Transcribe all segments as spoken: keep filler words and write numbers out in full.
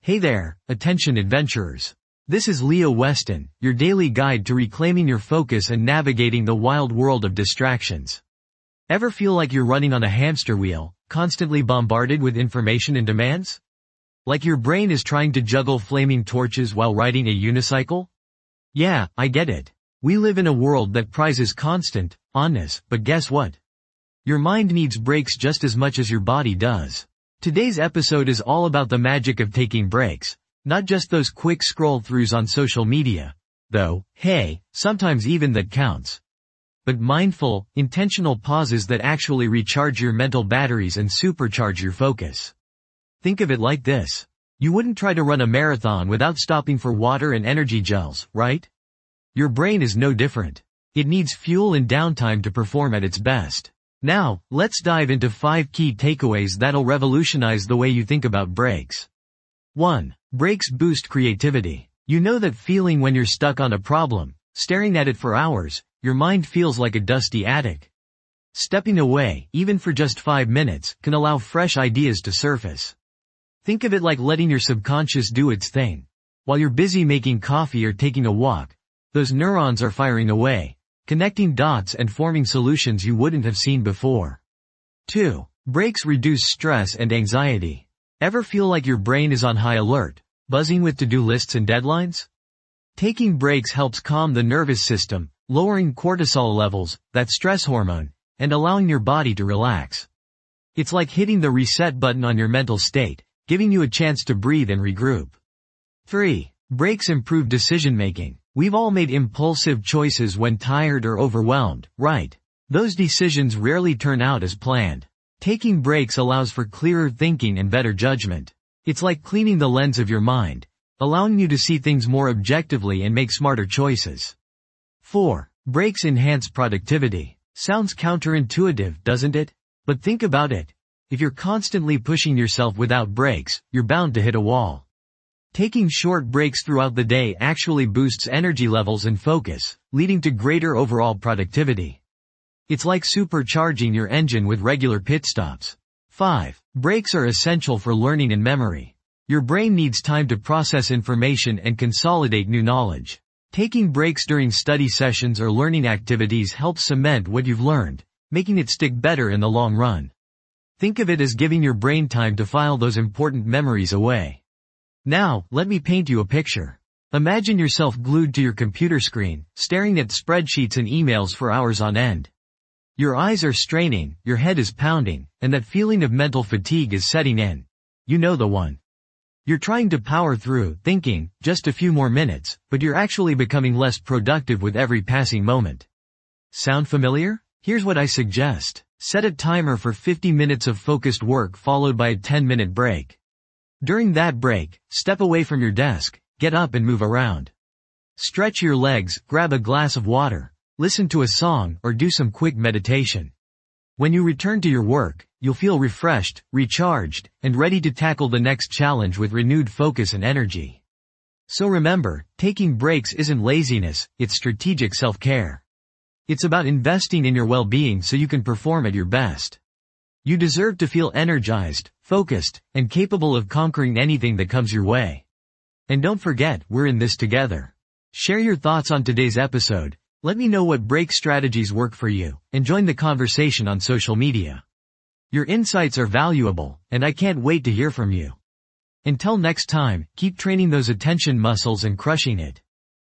Hey there, attention adventurers. This is Leo Weston, your daily guide to reclaiming your focus and navigating the wild world of distractions. Ever feel like you're running on a hamster wheel, constantly bombarded with information and demands? Like your brain is trying to juggle flaming torches while riding a unicycle? Yeah, I get it. We live in a world that prizes constant, onness, but guess what? Your mind needs breaks just as much as your body does. Today's episode is all about the magic of taking breaks, not just those quick scroll-throughs on social media, though, hey, sometimes even that counts. But mindful, intentional pauses that actually recharge your mental batteries and supercharge your focus. Think of it like this. You wouldn't try to run a marathon without stopping for water and energy gels, right? Your brain is no different. It needs fuel and downtime to perform at its best. Now, let's dive into five key takeaways that'll revolutionize the way you think about breaks. one. Breaks boost creativity. You know that feeling when you're stuck on a problem, staring at it for hours, your mind feels like a dusty attic. Stepping away, even for just five minutes, can allow fresh ideas to surface. Think of it like letting your subconscious do its thing. While you're busy making coffee or taking a walk, those neurons are firing away, connecting dots and forming solutions you wouldn't have seen before. two. Breaks reduce stress and anxiety. Ever feel like your brain is on high alert, buzzing with to-do lists and deadlines? Taking breaks helps calm the nervous system, lowering cortisol levels, that stress hormone, and allowing your body to relax. It's like hitting the reset button on your mental state, giving you a chance to breathe and regroup. three. Breaks improve decision-making. We've all made impulsive choices when tired or overwhelmed, right? Those decisions rarely turn out as planned. Taking breaks allows for clearer thinking and better judgment. It's like cleaning the lens of your mind, allowing you to see things more objectively and make smarter choices. four. Breaks enhance productivity. Sounds counterintuitive, doesn't it? But think about it. If you're constantly pushing yourself without breaks, you're bound to hit a wall. Taking short breaks throughout the day actually boosts energy levels and focus, leading to greater overall productivity. It's like supercharging your engine with regular pit stops. five. Breaks are essential for learning and memory. Your brain needs time to process information and consolidate new knowledge. Taking breaks during study sessions or learning activities helps cement what you've learned, making it stick better in the long run. Think of it as giving your brain time to file those important memories away. Now, let me paint you a picture. Imagine yourself glued to your computer screen, staring at spreadsheets and emails for hours on end. Your eyes are straining, your head is pounding, and that feeling of mental fatigue is setting in. You know the one. You're trying to power through, thinking, just a few more minutes, but you're actually becoming less productive with every passing moment. Sound familiar? Here's what I suggest. Set a timer for fifty minutes of focused work followed by a ten minute break. During that break, step away from your desk, get up and move around. Stretch your legs, grab a glass of water, listen to a song, or do some quick meditation. When you return to your work, you'll feel refreshed, recharged, and ready to tackle the next challenge with renewed focus and energy. So remember, taking breaks isn't laziness, it's strategic self-care. It's about investing in your well-being so you can perform at your best. You deserve to feel energized, focused, and capable of conquering anything that comes your way. And don't forget, we're in this together. Share your thoughts on today's episode, let me know what break strategies work for you, and join the conversation on social media. Your insights are valuable, and I can't wait to hear from you. Until next time, keep training those attention muscles and crushing it.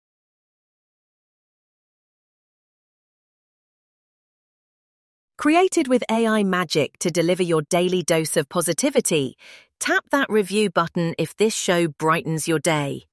Created with A I magic to deliver your daily dose of positivity, tap that review button if this show brightens your day.